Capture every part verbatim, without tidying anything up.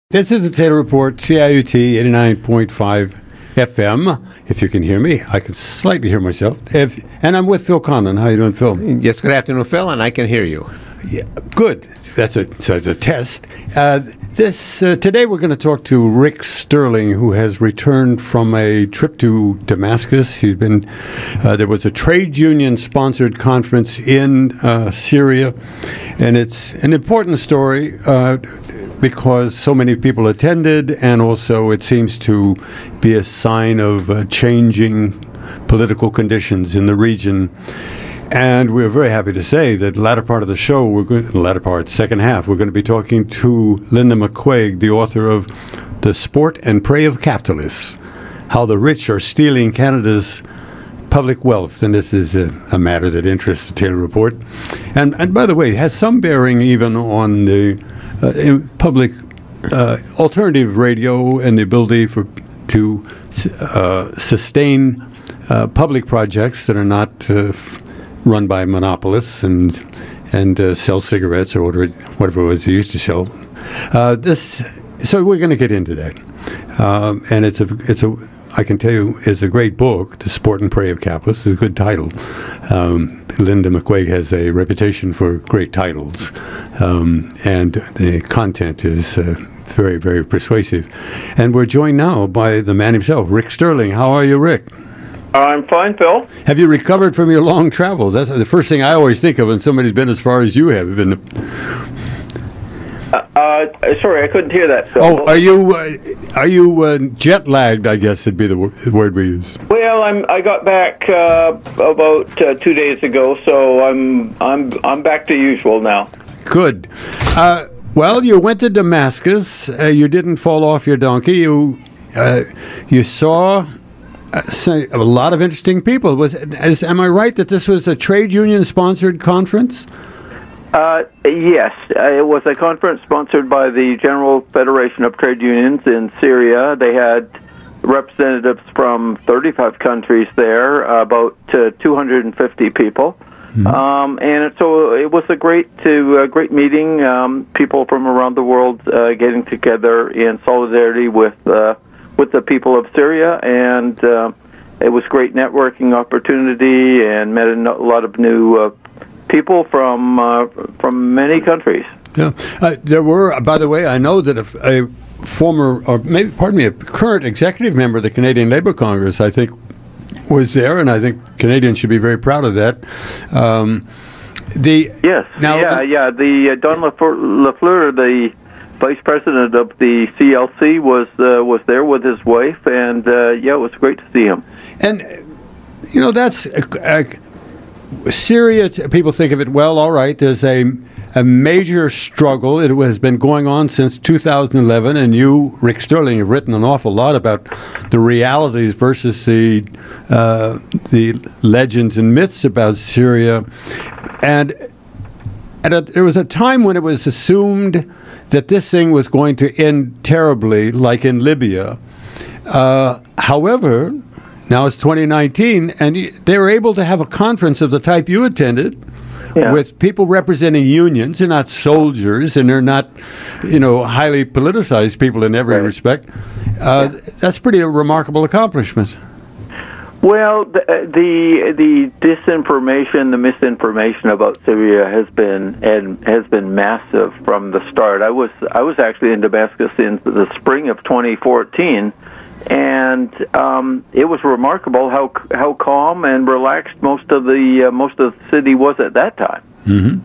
This is the Taylor Report, C I U T eighty-nine point five F M. If you can hear me, I can slightly hear myself. If, and I'm with Phil Conlon. How you doing, Phil? Yes, good afternoon, Phil, and I can hear you. Yeah, good. That's a so it's a test. Uh, this uh, today we're going to talk to Rick Sterling, who has returned from a trip to Damascus. He's been uh, there was a trade union sponsored conference in uh, Syria, and it's an important story. Uh, because so many people attended, and also it seems to be a sign of uh, changing political conditions in the region. And we're very happy to say that the latter part of the show, we're going, the latter part, second half, we're going to be talking to Linda McQuaig, the author of The Sport and Prey of Capitalists, How the Rich Are Stealing Canada's Public Wealth. And this is a, a matter that interests the Taylor Report. And, and by the way, it has some bearing even on the Uh, in public uh, alternative radio and the ability for to uh, sustain uh, public projects that are not uh, f- run by monopolists and and uh, sell cigarettes or whatever, whatever it was they used to sell. Uh, this, so we're going to get into that, um, and it's a it's a I can tell you it's a great book. The Sport and Prey of Capitalists is a good title. Um, Linda McQuaig has a reputation for great titles, um, and the content is uh, very, very persuasive. And we're joined now by the man himself, Rick Sterling. How are you, Rick? I'm fine, Phil. Have you recovered from your long travels? That's the first thing I always think of when somebody's been as far as you have been. Uh, uh, sorry, I couldn't hear that, Phil. Oh, are you uh, are you uh, jet lagged? I guess would be the w- word we use. Well, I'm. I got back uh, about uh, two days ago, so I'm. I'm. I'm back to usual now. Good. Uh, well, you went to Damascus. Uh, you didn't fall off your donkey. You uh, you saw uh, a lot of interesting people. Was is, am I right that this was a trade union sponsored conference? Uh, yes, uh, it was a conference sponsored by the General Federation of Trade Unions in Syria. They had representatives from thirty-five countries there, uh, about uh, two hundred fifty people. Mm-hmm. Um, and so it was a great to uh, great meeting. Um, people from around the world uh, getting together in solidarity with uh, with the people of Syria, and uh, it was great networking opportunity, and met a lot of new uh, people from uh, from many countries. Yeah, uh, there were. By the way, I know that a, a former, or maybe, pardon me, a current executive member of the Canadian Labour Congress, I think, was there, and I think Canadians should be very proud of that. Um, the yes, now, yeah, uh, yeah. The uh, Don Lafleur, the vice president of the C L C, was uh, was there with his wife, and uh, yeah, it was great to see him. And you know, that's. Uh, Syria, people think of it, well, all right, there's a, a major struggle. It has been going on since two thousand eleven, and you, Rick Sterling, have written an awful lot about the realities versus the uh, the legends and myths about Syria. And at a, there was a time when it was assumed that this thing was going to end terribly, like in Libya. Uh, however, now it's twenty nineteen, and they were able to have a conference of the type you attended, yeah, with people representing unions. They're not soldiers, and they're not, you know, highly politicized people in every right. respect. Uh, yeah. That's pretty a remarkable accomplishment. Well, the, the the disinformation, the misinformation about Syria has been and has been massive from the start. I was I was actually in Damascus in the spring of twenty fourteen. And um, it was remarkable how how calm and relaxed most of the uh, most of the city was at that time. Mm-hmm.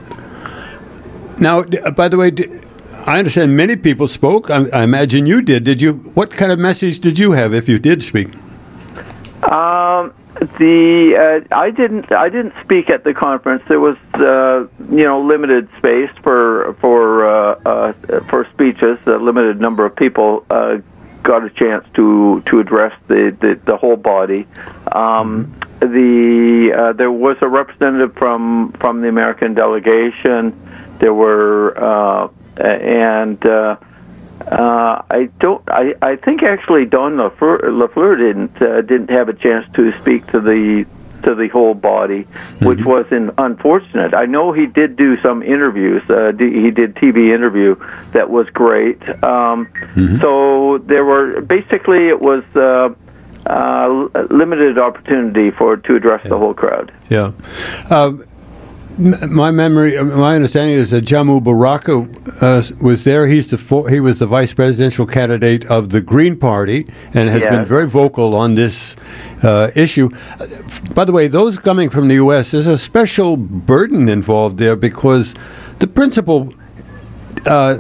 Now, by the way, I understand many people spoke. I, I imagine you did. Did you? What kind of message did you have, if you did speak? Um, the uh, I didn't I didn't speak at the conference. There was uh, you know limited space for for uh, uh, for speeches. A limited number of people Uh, got a chance to, to address the, the, the whole body. Um, the uh, there was a representative from, from the American delegation. There were uh, and uh, uh, I don't I, I think actually Don Lafleur, Lafleur didn't uh, didn't have a chance to speak to the to the whole body, which mm-hmm. was in, unfortunate. I know he did do some interviews. Uh, d- he did T V interview that was great. Um, mm-hmm. So there were basically it was uh, uh, limited opportunity for to address yeah. the whole crowd. Yeah. Uh, My memory, my understanding is that Jamu Baraka uh, was there. He's the fo- he was the vice presidential candidate of the Green Party and has yes. been very vocal on this uh, issue. By the way, those coming from the U S, there's a special burden involved there because the principal uh,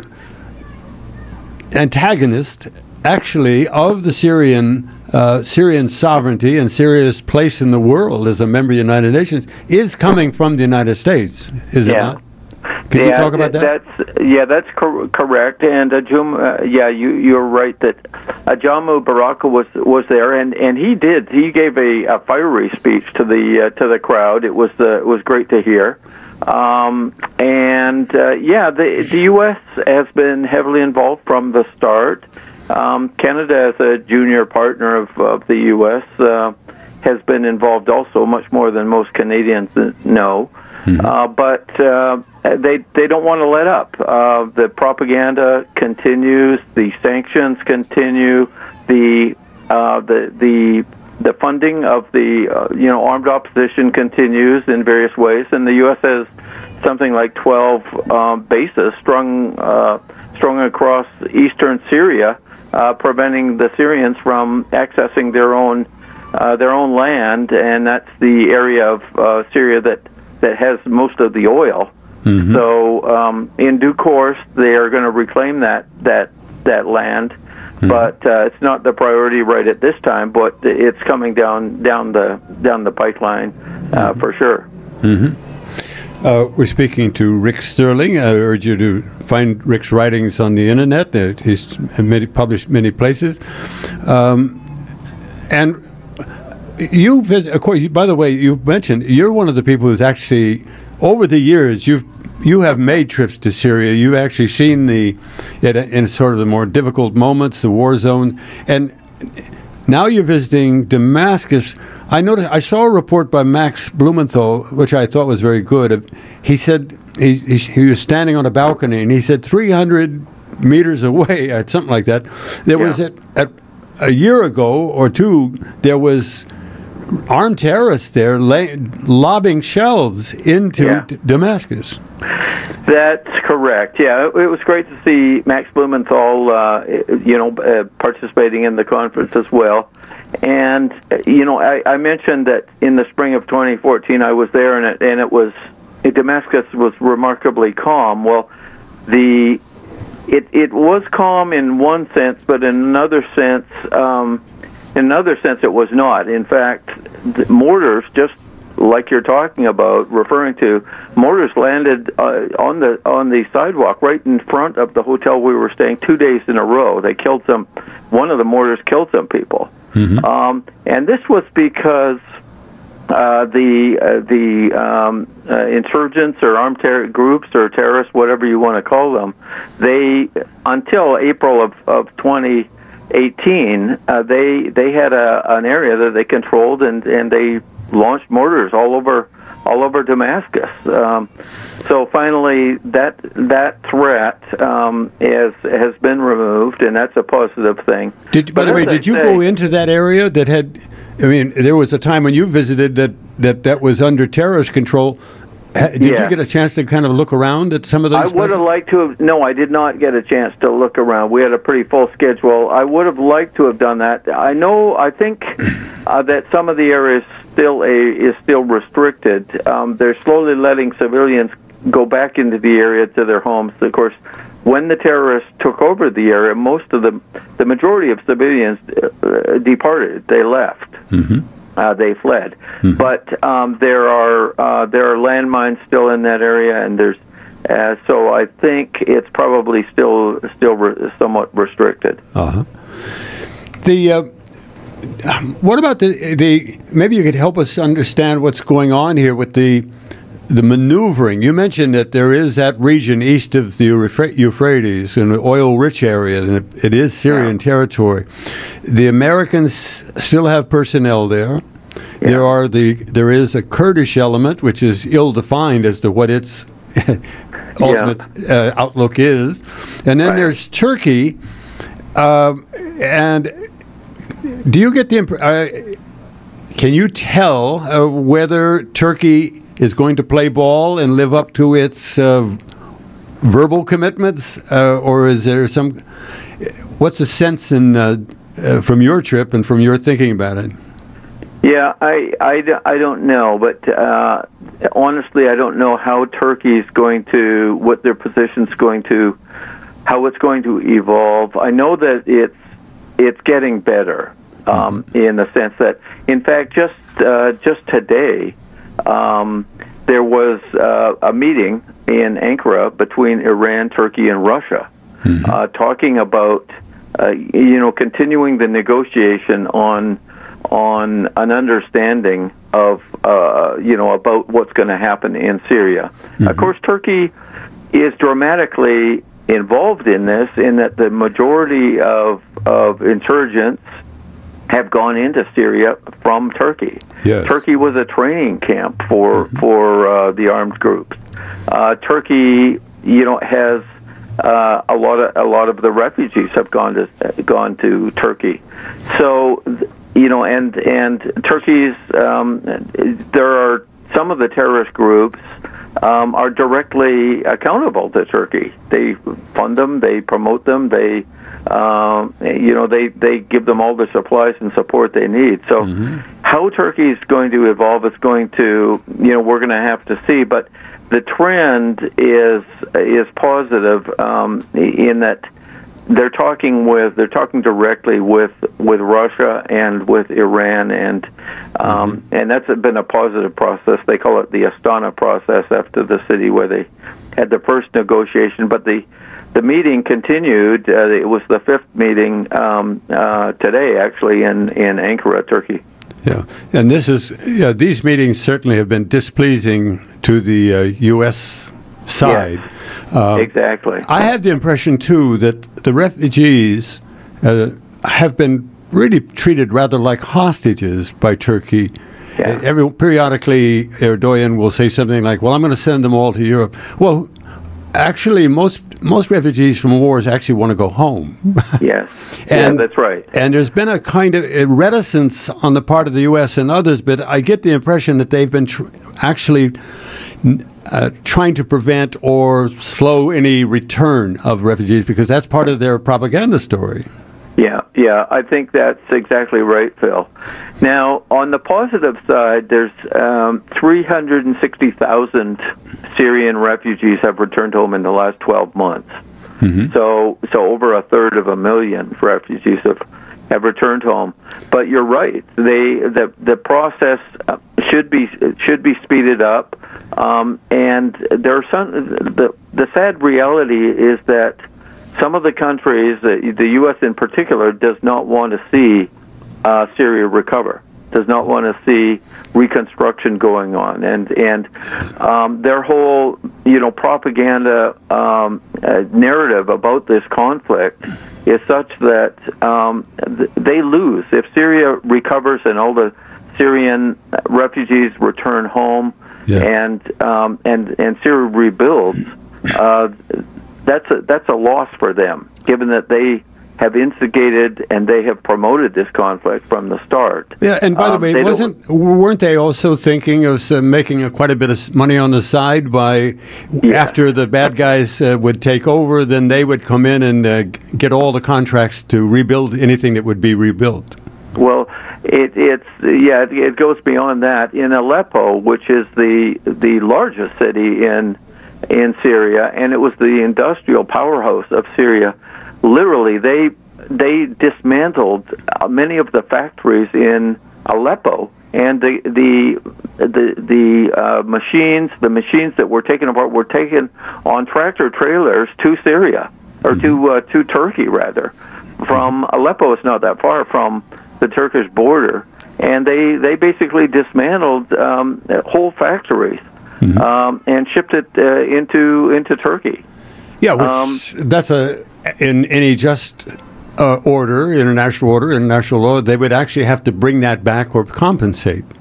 antagonist, actually, of the Syrian Uh, Syrian sovereignty and Syria's place in the world as a member of the United Nations is coming from the United States, is yeah. it not? Can yeah, you talk about that? That's, yeah, that's cor- correct. And uh, Jum, uh, yeah, you you're right that uh, Jamu Baraka was was there, and, and he did. He gave a, a fiery speech to the uh, to the crowd. It was uh, it was great to hear. Um, and uh, yeah, the the U S has been heavily involved from the start. Um, Canada, as a junior partner of, of the U S, uh, has been involved also much more than most Canadians know. Mm-hmm. Uh, but uh, they they don't want to let up. Uh, the propaganda continues. The sanctions continue. The uh, the the the funding of the uh, you know armed opposition continues in various ways, and the U S has something like twelve um, bases strung uh, strung across eastern Syria. Uh, preventing the Syrians from accessing their own uh, their own land, and that's the area of uh, Syria that, that has most of the oil. Mm-hmm. So, um, in due course, they are going to reclaim that that that land, mm-hmm. but uh, it's not the priority right at this time. But it's coming down down the down the pipeline uh, mm-hmm. for sure. Mm-hmm. Uh, we're speaking to Rick Sterling. I urge you to find Rick's writings on the internet. He's many, published many places. Um, and you visit, of course, by the way, you mentioned you're one of the people who's actually, over the years, you've you have made trips to Syria. You've actually seen the, in sort of the more difficult moments, the war zone. And now you're visiting Damascus. I noticed. I saw a report by Max Blumenthal, which I thought was very good. He said he he, he was standing on a balcony, and he said three hundred meters away, or something like that. There yeah. was at, at a year ago or two, there was armed terrorists there lay, lobbing shells into yeah. D- Damascus. That's correct. Yeah, it, it was great to see Max Blumenthal, uh, you know, uh, participating in the conference as well. And you know, I, I mentioned that in the spring of twenty fourteen, I was there, and it and it was Damascus was remarkably calm. Well, the it it was calm in one sense, but in another sense, um, in another sense, it was not. In fact, the mortars, just like you're talking about, referring to, mortars landed uh, on the on the sidewalk right in front of the hotel we were staying two days in a row. They killed some. One of the mortars killed some people. Mm-hmm. Um, and this was because uh, the uh, the um, uh, insurgents or armed ter- groups or terrorists, whatever you want to call them, they until April of, of twenty eighteen, uh, they they had a, an area that they controlled, and, and they launched mortars all over all over Damascus. Um, so finally, that that threat um, has has been removed, and that's a positive thing. Did, by the way, did you say, go into that area that had? I mean, there was a time when you visited that that, that was under terrorist control. Did yeah. you get a chance to kind of look around at some of those? I would have liked to have. No, I did not get a chance to look around. We had a pretty full schedule. I would have liked to have done that. I know. I think uh, that some of the areas still a, is still restricted. Um, they're slowly letting civilians go back into the area to their homes. Of course, when the terrorists took over the area, most of the the majority of civilians uh, departed. They left. Mm-hmm. Uh, they fled, mm-hmm. but um, there are uh, there are landmines still in that area, and there's uh, so I think it's probably still still re- somewhat restricted. Uh-huh. The uh, what about the the maybe you could help us understand what's going on here with the the maneuvering. You mentioned that there is that region east of the Euphrates, an oil-rich area, and it, it is Syrian yeah. territory. The Americans still have personnel there. There are the there is a Kurdish element, which is ill-defined as to what its ultimate yeah. uh, outlook is, and then right. there's Turkey. Uh, and do you get the imp- uh, can you tell uh, whether Turkey is going to play ball and live up to its uh, verbal commitments, uh, or is there some? What's the sense in uh, uh, from your trip and from your thinking about it? Yeah, I, I, I don't know, but uh, honestly, I don't know how Turkey's going to, what their position's going to, how it's going to evolve. I know that it's it's getting better um, mm-hmm. in the sense that, in fact, just uh, just today, um, there was uh, a meeting in Ankara between Iran, Turkey, and Russia, mm-hmm. uh, talking about uh, you know continuing the negotiation on. on an understanding of, uh, you know, about what's going to happen in Syria. Mm-hmm. Of course, Turkey is dramatically involved in this in that the majority of, of insurgents have gone into Syria from Turkey. Yes. Turkey was a training camp for, mm-hmm. for uh, the armed groups. Uh, Turkey, you know, has uh, a lot of a lot of the refugees have gone to gone to Turkey. So. Th- You know, and and Turkey's um, there are some of the terrorist groups um, are directly accountable to Turkey. They fund them, they promote them, they um, you know they, they give them all the supplies and support they need. So mm-hmm. how Turkey is going to evolve is going to you know we're going to have to see. But the trend is is positive um, in that. They're talking with they're talking directly with, with Russia and with Iran, and um, mm-hmm. and that's been a positive process. They call it the Astana process after the city where they had the first negotiation. But the the meeting continued. Uh, it was the fifth meeting um, uh, today, actually, in, in Ankara, Turkey. Yeah, and this is yeah, these meetings certainly have been displeasing to the uh, U S side. Yes, uh, exactly. I have the impression, too, that the refugees uh, have been really treated rather like hostages by Turkey. Yeah. Every, periodically, Erdogan will say something like, well, I'm going to send them all to Europe. Well, actually, most most refugees from wars actually want to go home. Yes, and, yeah, that's right. And there's been a kind of a reticence on the part of the U S and others, but I get the impression that they've been tr- actually... Uh, trying to prevent or slow any return of refugees, because that's part of their propaganda story. Yeah, yeah, I think that's exactly right, Phil. Now, on the positive side, there's um, three hundred sixty thousand Syrian refugees have returned home in the last twelve months. Mm-hmm. So, so over a third of a million refugees have have returned home. But you're right; they the the process should be should be speeded up. Um, and there are some. The the sad reality is that some of the countries, the, the U S in particular, does not want to see uh, Syria recover. Does not want to see reconstruction going on, and and um, their whole you know propaganda um, uh, narrative about this conflict is such that um, th- they lose if Syria recovers and all the Syrian refugees return home, yes. and um, and and Syria rebuilds. Uh, that's a that's a loss for them, given that they have instigated and they have promoted this conflict from the start. Yeah, and by um, the way, wasn't weren't they also thinking of uh, making a, quite a bit of money on the side by yeah. after the bad guys uh, would take over, then they would come in and uh, get all the contracts to rebuild anything that would be rebuilt? Well, it, it's yeah, it, it goes beyond that. In Aleppo, which is the the largest city in in Syria, and it was the industrial powerhouse of Syria. Literally, they they dismantled many of the factories in Aleppo, and the the the the uh, machines the machines that were taken apart were taken on tractor trailers to Syria or mm-hmm. to uh, to Turkey rather. From Aleppo, it's not that far from the Turkish border, and they they basically dismantled um, whole factories mm-hmm. um, and shipped it uh, into into Turkey. Yeah, which, um, that's a in any just uh, order, international order, international law, they would actually have to bring that back or compensate.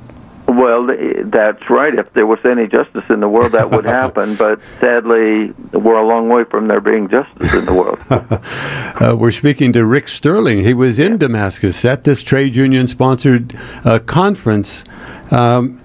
Well, that's right. If there was any justice in the world, that would happen. But sadly, we're a long way from there being justice in the world. uh, we're speaking to Rick Sterling. He was in Damascus at this trade union-sponsored uh, conference. Um,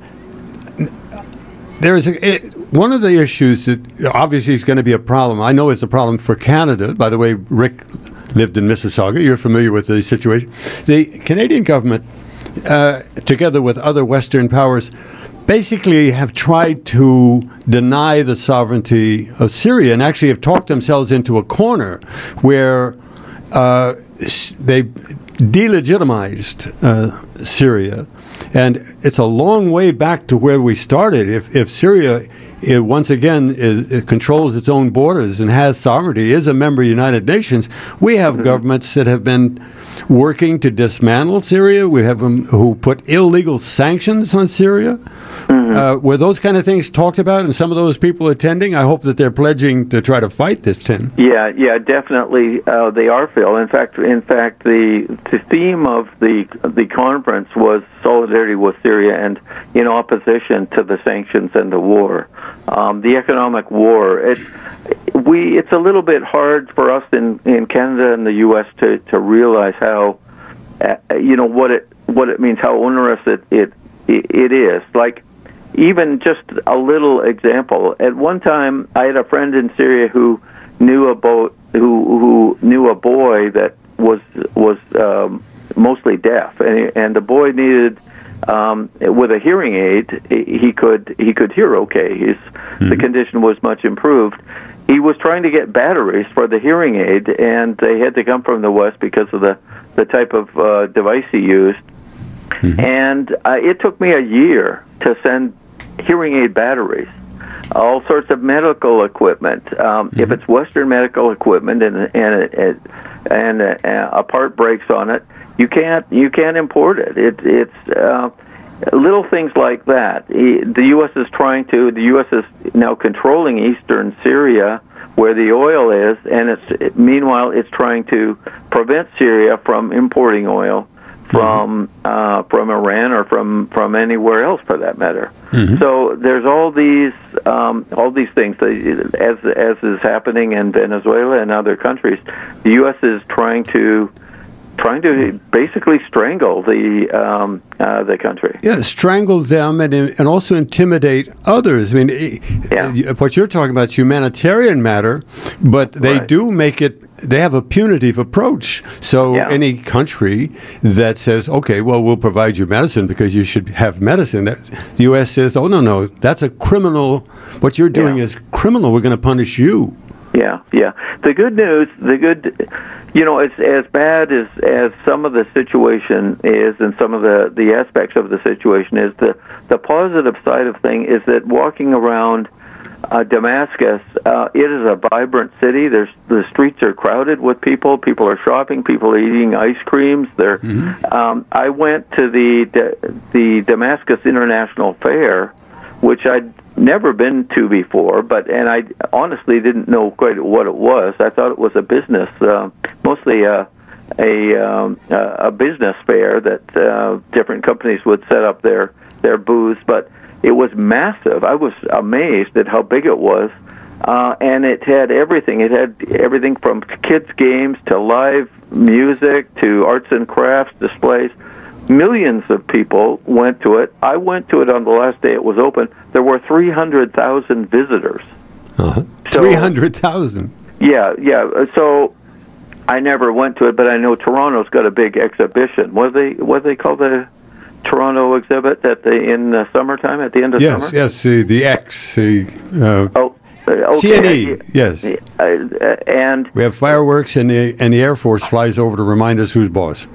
There's a, it, one of the issues that obviously is going to be a problem. I know it's a problem for Canada. By the way, Rick lived in Mississauga. You're familiar with the situation. The Canadian government, uh, together with other Western powers, basically have tried to deny the sovereignty of Syria and actually have talked themselves into a corner where uh, they delegitimized uh, Syria. And it's a long way back to where we started. If, if Syria, it once again, is, it controls its own borders and has sovereignty, is a member of the United Nations, we have mm-hmm. governments that have been working to dismantle Syria. We have them who put illegal sanctions on Syria. Mm-hmm. Uh, were those kind of things talked about and some of those people attending? I hope that they're pledging to try to fight this, Tim. Yeah, yeah, definitely uh, they are, Phil. In fact, in fact, the the theme of the the conference was solidarity with Syria and in opposition to the sanctions and the war, um, the economic war. It, we it's a little bit hard for us in, in Canada and the U S to, to realize how uh, you know what it what it means, how onerous it it it is. Like, even just a little example. At one time, I had a friend in Syria who knew about who who knew a boy that was was um, mostly deaf, and, and the boy needed um, with a hearing aid. He could he could hear okay. His mm-hmm. the condition was much improved. He was trying to get batteries for the hearing aid, and they had to come from the West because of the the type of uh, device he used. Mm-hmm. And uh, it took me a year to send hearing aid batteries, all sorts of medical equipment. Um, mm-hmm. If it's Western medical equipment and and and, and a, a part breaks on it, you can't you can't import it. It it's uh, little things like that. The U S is trying to. The U S is now controlling eastern Syria, where the oil is, and it's meanwhile it's trying to prevent Syria from importing oil from uh, from Iran or from, from anywhere else, for that matter. Mm-hmm. So there's all these um, all these things, as as is happening in Venezuela and other countries. The U S is trying to trying to basically strangle the um, uh, the country. Yeah, strangle them and and also intimidate others. I mean, yeah. what you're talking about is humanitarian matter, but they right. do make it. They have a punitive approach. So yeah. any country that says, okay, well, we'll provide you medicine because you should have medicine, that the U S says, oh, no, no, that's a criminal. What you're doing yeah. is criminal. We're going to punish you. Yeah, yeah. The good news, the good, you know, it's as bad as, as some of the situation is and some of the, the aspects of the situation is, the, the positive side of thing is that walking around Uh, Damascus, uh, it is a vibrant city. There's the streets are crowded with people. People are shopping. People are eating ice creams. There, mm-hmm. um, I went to the the Damascus International Fair, which I'd never been to before, but and I honestly didn't know quite what it was. I thought it was a business, uh, mostly a a, um, a business fair that uh, different companies would set up their their booths, but it was massive. I was amazed at how big it was, uh, and it had everything. It had everything from kids' games to live music to arts and crafts displays. Millions of people went to it. I went to it on the last day it was open. There were three hundred thousand visitors. Uh-huh. So, three hundred thousand? Yeah, yeah. So I never went to it, but I know Toronto's got a big exhibition. What do they, what do they call the Toronto exhibit at the in the summertime at the end of yes, summer? Yes, yes, uh, the X, the uh, oh, okay. C N E, yes. Uh, and we have fireworks, and the and the Air Force flies over to remind us who's boss.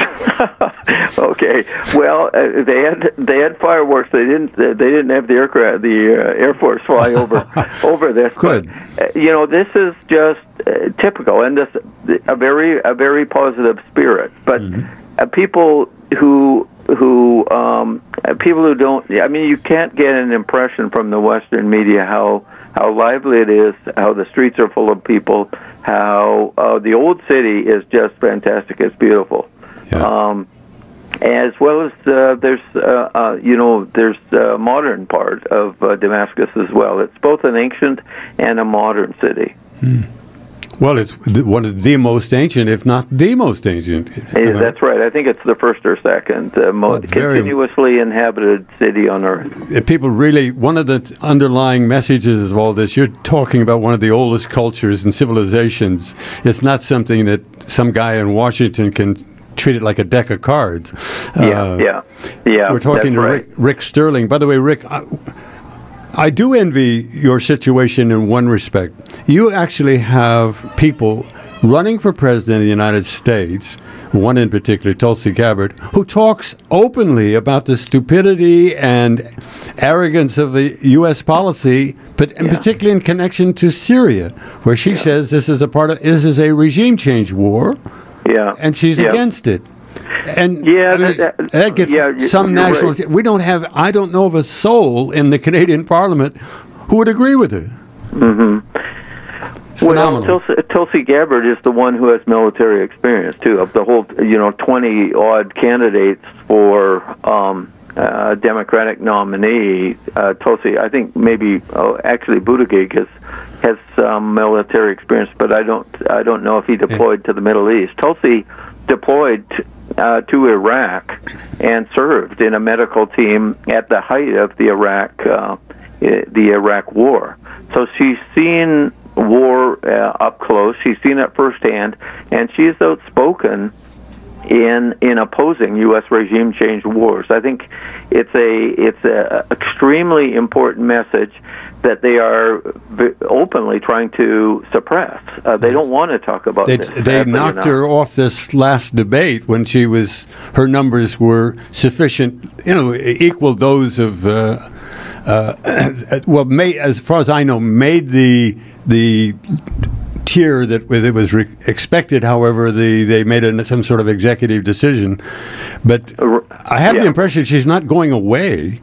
Okay, well, uh, they had they had fireworks. They didn't they didn't have the aircraft the uh, Air Force fly over over this. Good. But, uh, you know, this is just uh, typical, and this a very a very positive spirit. But mm-hmm. uh, people who who um, people who don't, I mean, you can't get an impression from the Western media how how lively it is, how the streets are full of people, how uh, the old city is just fantastic. It's beautiful. Yeah. Um, as well as uh, there's uh, uh, you know there's a modern part of uh, Damascus as well. It's both an ancient and a modern city. Hmm. Well, it's one of the most ancient, if not the most ancient. Yeah, that's right. I think it's the first or second uh, most very, continuously inhabited city on Earth. People really, one of the underlying messages of all this, you're talking about one of the oldest cultures and civilizations. It's not something that some guy in Washington can treat it like a deck of cards. Yeah, uh, yeah, yeah. We're talking to right. Rick, Rick Sterling. By the way, Rick, I, I do envy your situation in one respect. You actually have people running for president of the United States, one in particular, Tulsi Gabbard, who talks openly about the stupidity and arrogance of the U S policy, but and yeah. particularly in connection to Syria, where she yeah. says this is a part of this is a regime change war, yeah, and she's yeah. against it. And yeah, I mean, that, that, that gets yeah, some national. Right. We don't have. I don't know of a soul in the Canadian Parliament who would agree with her. Mm-hmm. Well, Tulsi, Tulsi Gabbard is the one who has military experience too. Of the whole, you know, twenty odd candidates for um, uh, Democratic nominee, uh, Tulsi. I think maybe oh, actually Buttigieg has has some military experience, but I don't. I don't know if he deployed yeah. to the Middle East. Tulsi deployed uh, to Iraq and served in a medical team at the height of the Iraq uh, the Iraq War. So she's seen war uh, up close. She's seen it firsthand, and she is outspoken in in opposing U S regime change wars. I think it's a it's a extremely important message that they are openly trying to suppress. Uh, they don't want to talk about they, this. They knocked her off this last debate when she was her numbers were sufficient, you know, equal those of. Uh, uh, well, may, as far as I know, made the the. tier that it was re- expected. However, the they made a, some sort of executive decision, but I have yeah. the impression she's not going away.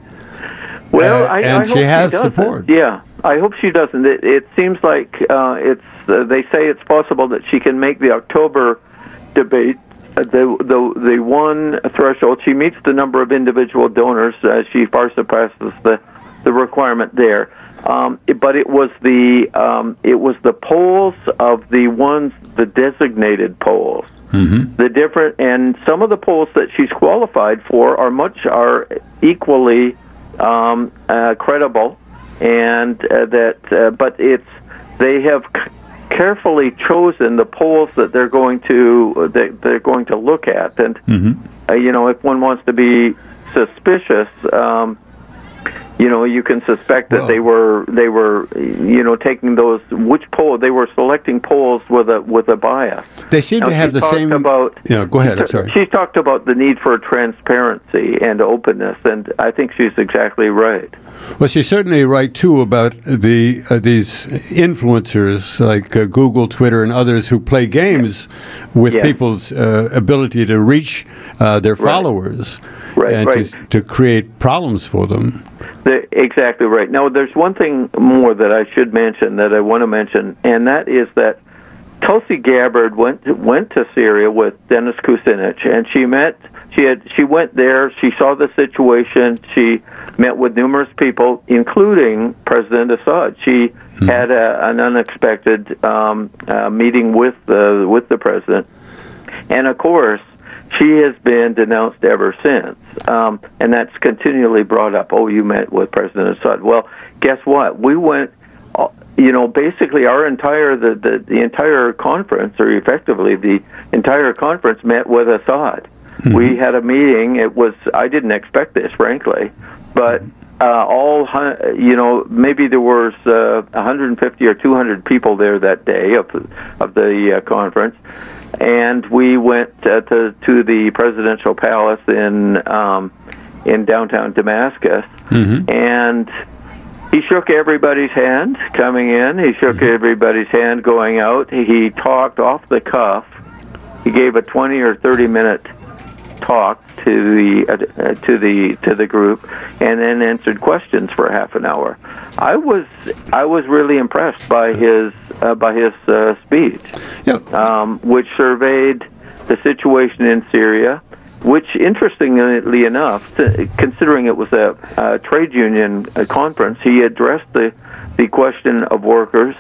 Well, uh, I, and I she hope has she doesn't. support. Yeah, I hope she doesn't. It, it seems like uh, it's. Uh, they say it's possible that she can make the October debate. Uh, the the the one threshold. She meets the number of individual donors. Uh, she far surpasses the the requirement there. Um, it, but it was the um, it was the polls of the ones the designated polls, mm-hmm. the different, and some of the polls that she's qualified for are much are equally um, uh, credible, and uh, that uh, but it's they have c- carefully chosen the polls that they're going to that they're going to look at, and mm-hmm. uh, you know if one wants to be suspicious. Um, You know, you can suspect that well, they were they were, you know, taking those which poll they were selecting polls with a with a bias. They seem now, to have the same. About, yeah, go ahead. I'm sorry. She's talked about the need for transparency and openness, and I think she's exactly right. Well, she's certainly right too about the uh, these influencers like uh, Google, Twitter, and others who play games yeah. with yeah. people's uh, ability to reach uh, their followers right. Right, and right. To, to create problems for them. The, exactly right. Now, there's one thing more that I should mention that I want to mention, and that is that Tulsi Gabbard went to, went to Syria with Dennis Kucinich, and she met. She had she went there. She saw the situation. She met with numerous people, including President Assad. She mm-hmm. had a, an unexpected um, uh, meeting with the with the president, and of course, she has been denounced ever since, um, and that's continually brought up. Oh, you met with President Assad. Well, guess what? We went, uh, you know, basically our entire the, the, the entire conference, or effectively the entire conference, met with Assad. Mm-hmm. We had a meeting. It was I didn't expect this, frankly, but uh, all you know, maybe there was uh, one hundred fifty or two hundred people there that day of of the uh, conference. And we went uh, to to the presidential palace in um, in downtown Damascus, mm-hmm. and he shook everybody's hand coming in. He shook mm-hmm. everybody's hand going out. He, he talked off the cuff. He gave a twenty or thirty minute talk to the uh, to the to the group, and then answered questions for half an hour. I was I was really impressed by his uh, by his uh, speech, yep. um, which surveyed the situation in Syria, which, interestingly enough, t- considering it was a, a trade union a conference, he addressed the, the question of workers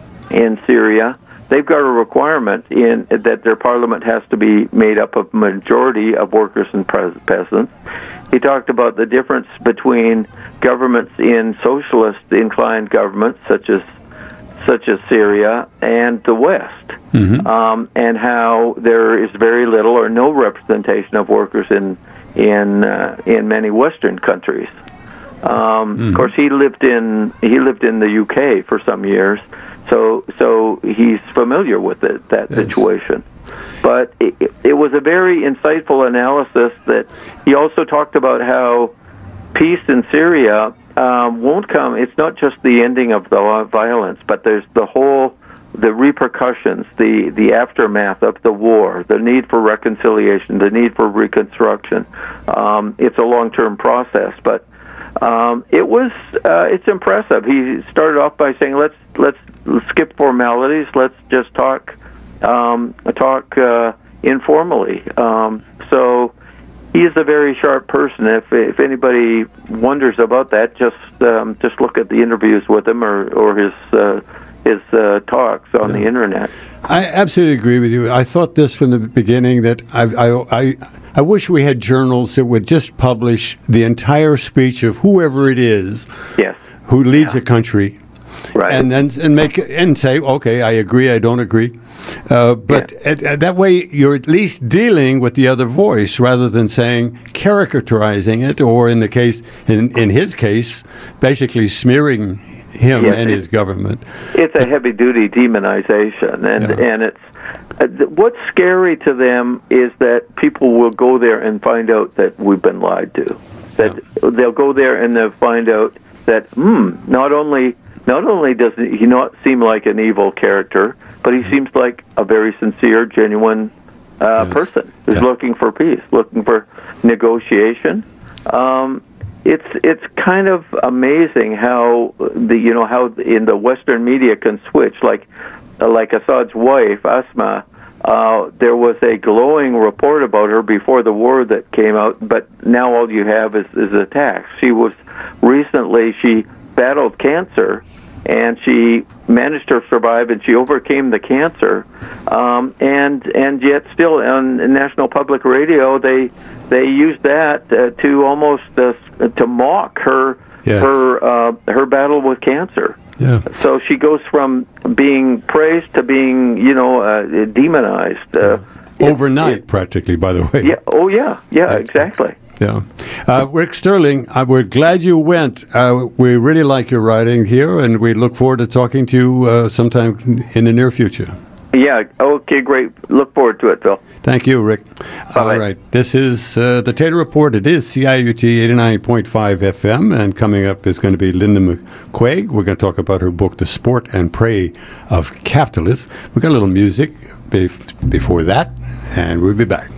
in Syria. They've got a requirement in that their parliament has to be made up of majority of workers and peasants. He talked about the difference between governments in socialist-inclined governments, such as such as Syria and the West, mm-hmm. um, and how there is very little or no representation of workers in in uh, in many Western countries. Um, mm-hmm. Of course, he lived in he lived in the U K for some years, so so he's familiar with it, that yes. situation. But it, it was a very insightful analysis. That he also talked about how peace in Syria um, won't come. It's not just the ending of the violence, but there's the whole, the repercussions, the, the aftermath of the war, the need for reconciliation, the need for reconstruction. Um, it's a long-term process, but um, it was uh, it's impressive. He started off by saying, "Let's let's, let's skip formalities. Let's just talk um, talk uh, informally." Um, so. He is a very sharp person. If if anybody wonders about that, just um, just look at the interviews with him or or his uh, his uh, talks on yeah. the internet. I absolutely agree with you. I thought this from the beginning that I I I, I wish we had journals that would just publish the entire speech of whoever it is yes. who leads yeah. a country. Right. And then and make and say, okay, I agree, I don't agree, uh, but yeah. at, at that way you're at least dealing with the other voice rather than saying caricaturizing it, or in the case in in his case, basically smearing him yes, and his government. It's a heavy duty demonization, and yeah. and it's uh, what's scary to them is that people will go there and find out that we've been lied to. That yeah. they'll go there and they'll find out that hmm, not only. Not only does he not seem like an evil character, but he seems like a very sincere, genuine uh, yes. person who's yeah. looking for peace, looking for negotiation. Um, it's it's kind of amazing how the you know how in the Western media can switch. Like uh, like Assad's wife, Asma, uh, there was a glowing report about her before the war that came out, but now all you have is, is attacks. She was recently she battled cancer. And she managed to survive, and she overcame the cancer. Um, and and yet, still on National Public Radio, they they used that uh, to almost uh, to mock her yes. her uh, her battle with cancer. Yeah. So she goes from being praised to being, you know, uh, demonized uh, yeah. overnight, it, practically. By the way. Yeah. Oh yeah. Yeah. Right. Exactly. Yeah. Uh, Rick Sterling, uh, we're glad you went. Uh, we really like your writing here, and we look forward to talking to you uh, sometime in the near future. Yeah. Okay, great. Look forward to it, Phil. Thank you, Rick. Bye-bye. All right. This is uh, the Taylor Report. It is C I U T eighty-nine point five F M, and coming up is going to be Linda McQuaig. We're going to talk about her book, The Sport and Prey of Capitalists. We've got a little music bef- before that, and we'll be back.